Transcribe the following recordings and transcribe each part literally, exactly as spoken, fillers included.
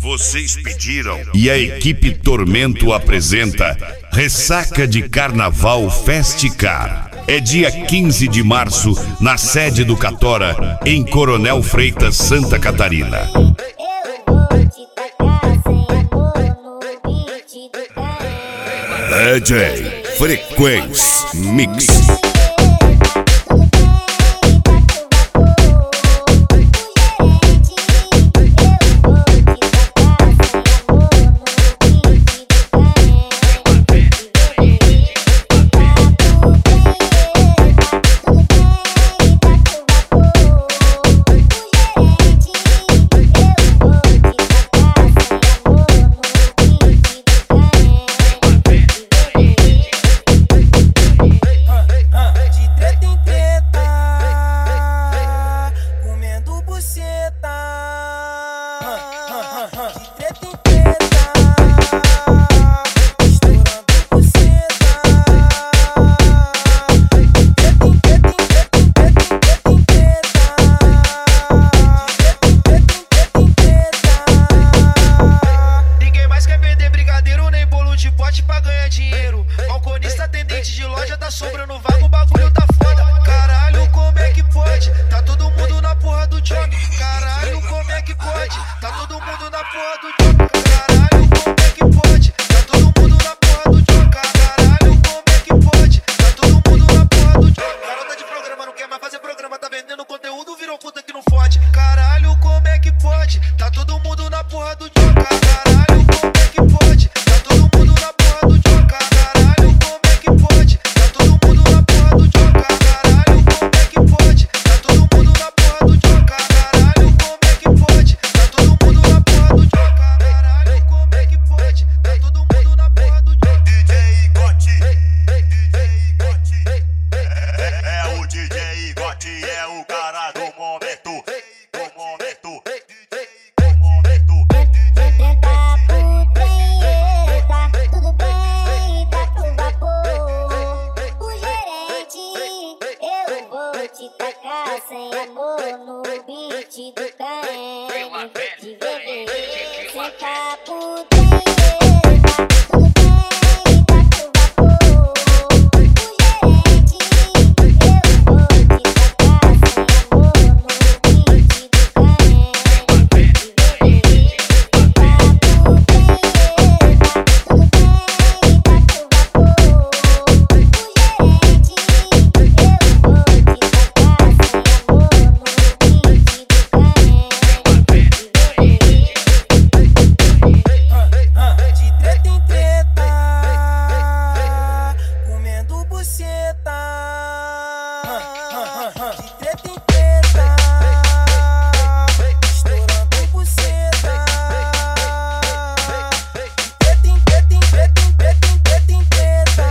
Vocês pediram. E a equipe Tormento apresenta Ressaca de Carnaval Festicar. É dia quinze de março, na sede do Catora, em Coronel Freitas, Santa Catarina. D J Frequência Mix. Pra ganhar dinheiro, balconista, atendente de loja da sombra no vago, o bagulho tá foda. Caralho, como é que pode? Tá todo mundo na porra do job. Caralho, como é que pode? Tá todo mundo na porra do job. Caralho, como é que pode? Tá todo mundo na porra do job. Caralho, como é que pode? Tá todo mundo na porra do job. Garota de programa não quer mais fazer programa, tá vendendo conteúdo, virou puta que não fode. Caralho, como é que pode? Tá todo mundo na porra do job. Caralho, como é que pode? Tá todo mundo na porra do job. Caralho, como é que pode? Tá todo mundo na porra do job. Caralho, como é que pode? Tá todo mundo na porra do job. Caralho, como é que pode? Tá todo mundo na porra do job. Caralho, como é que pode? Tá todo mundo na porra do job. D J Gotti, D J Gotti, é, é o D J Gotti, é o cara do momento, do momento, do momento. Tudo bem, tá com vapor. O gerente, eu vou te tacar sem amor no beat do Caene. De beber, sentar por dentro. Tudo bem, tá com vapor. O gerente, eu vou te tacar sem amor no beat do Caene. De beber, sentar por dentro. Tudo bem, tá com vapor. O gerente, eu vou te tacar sem amor no beat do Caene. De treta em treta, comendo buceta. De treta em treta, estourando buceta. De treta em treta, em treta em treta, em treta em treta.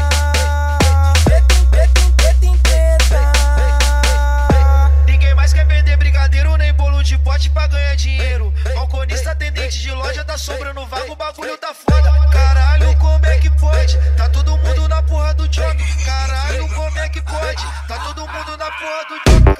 De treta em treta, em treta em treta. Ninguém mais quer vender brigadeiro nem bolo de pote pra ganhar dinheiro. Balconista, atendente de loja da sombra no vago, o bagulho tá foda. Caralho, como é que pode? Tá todo mundo na porra do job. Caralho, como é que pode? Tá todo mundo na porra do job.